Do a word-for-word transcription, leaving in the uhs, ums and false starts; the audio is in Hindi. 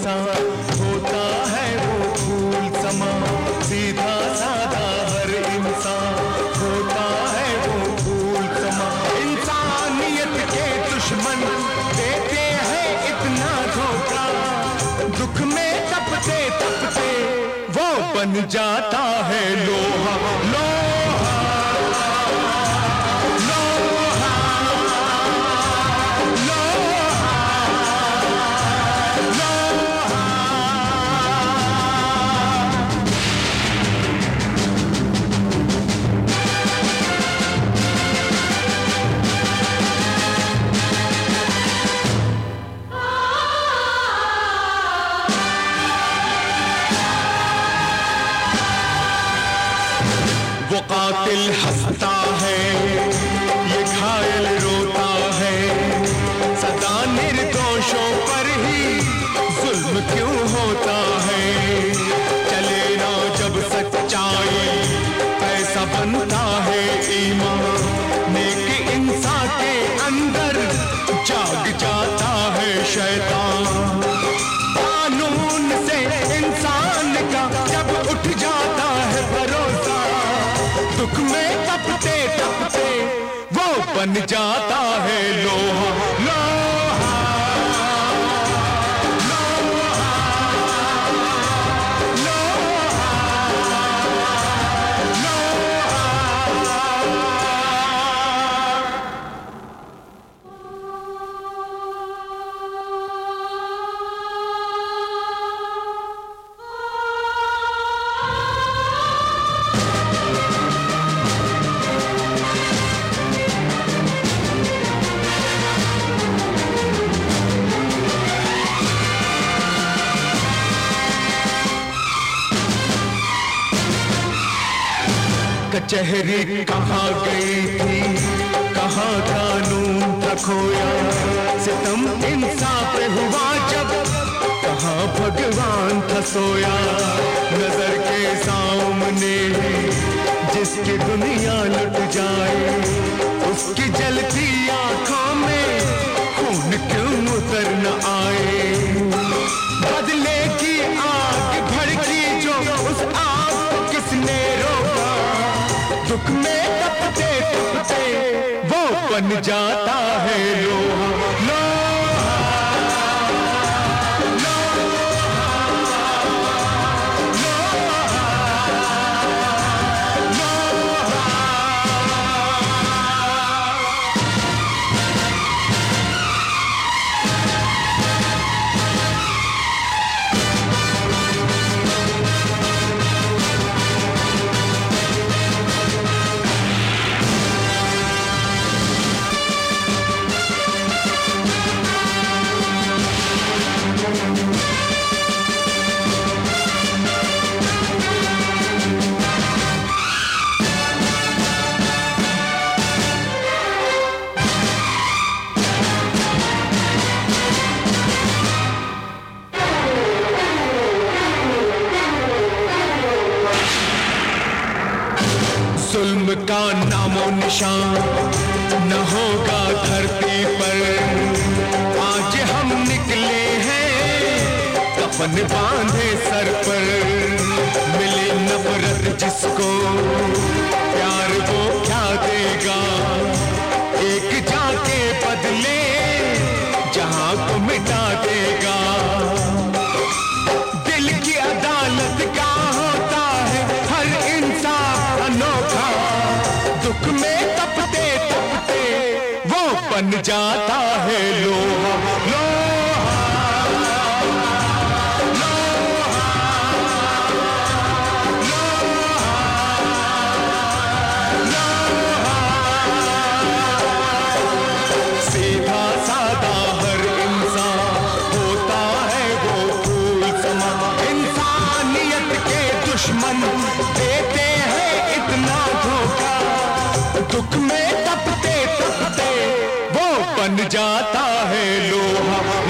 इंसान होता है वो फूल समा, सीधा साधा हर इंसान होता है वो फूल समा। इंसानियत के दुश्मन देते हैं इतना धोखा, दुख में तपते तपते वो बन जाता है लोहा। लोहा वो कातिल हंसता है, ये घायल रोता है, सदा निर्दोषों पर ही जुल्म क्यों होता है। चले ना जब सच्चाई पैसा बनता है ईमान, नेक इंसान के अंदर जाग जाता है शैतान। कानून से इंसान का जब उठ जाता है भरोसा, दुख में तपते तपते वो बन जाता है लोहा। लोहा कचहरी कहाँ गई थी, कहाँ कानून था खोया, सितम इंसाफ पे हुआ जब कहाँ भगवान था सोया। नजर के सामने जिसकी दुनिया लुट जाए, उसकी जलती आंखों में खून क्यों उतर न आए। बदले की आग भड़की जो उस आग को किसने रोका, दुख में तपते तपते वो बन जाता है लोहा। लोहा जुल्म का नामो निशान न होगा धरती पर। आज हम निकले हैं कफन बांधे सर पर, मिले नफरत जिसको प्यार वो क्या देगा। एक जाके बदले जहां को मिटा देगा। दिल की अदालत का होता है हर इंसान अनोखा, दुख में तपते तपते वो बन जाता है लोहा। लोहा लोहा लोहा सीधा साधा हर इंसान होता है वो फूल समा। इंसानियत के दुश्मन देते हैं इतना धोखा, दुख में तपते तपते वो बन जाता है लोहा।